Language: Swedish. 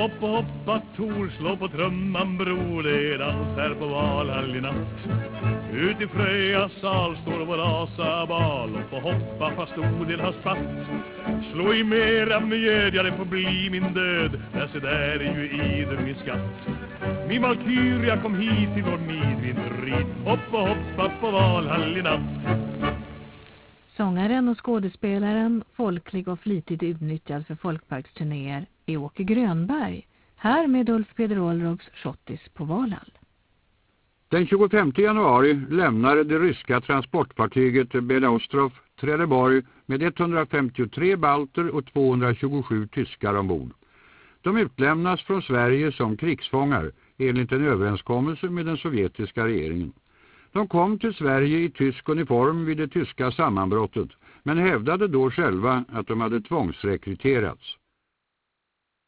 Hopp och hoppa, Tor, slå på trumman, bror, det är dans här på Valhall i natt. Ut i Fröja sal står vår asabal, och på hoppa fast Odin har spatt. Slå i mera mjöd, ja det får bli min död, där se där är ju Idun min skatt. Min valkyria kom hit till vår midvinterrid, hopp och hoppa på Valhall i natt. Sångaren och skådespelaren, folklig och flitigt utnyttjad för folkparksturnéer, är Åke Grönberg. Här med Ulf Peder Olrogs Schottis på Valhall. Den 25 januari lämnade det ryska transportfartyget Belostrov Trelleborg med 153 balter och 227 tyskar ombord. De utlämnas från Sverige som krigsfångar enligt en överenskommelse med den sovjetiska regeringen. De kom till Sverige i tysk uniform vid det tyska sammanbrottet, men hävdade då själva att de hade tvångsrekryterats.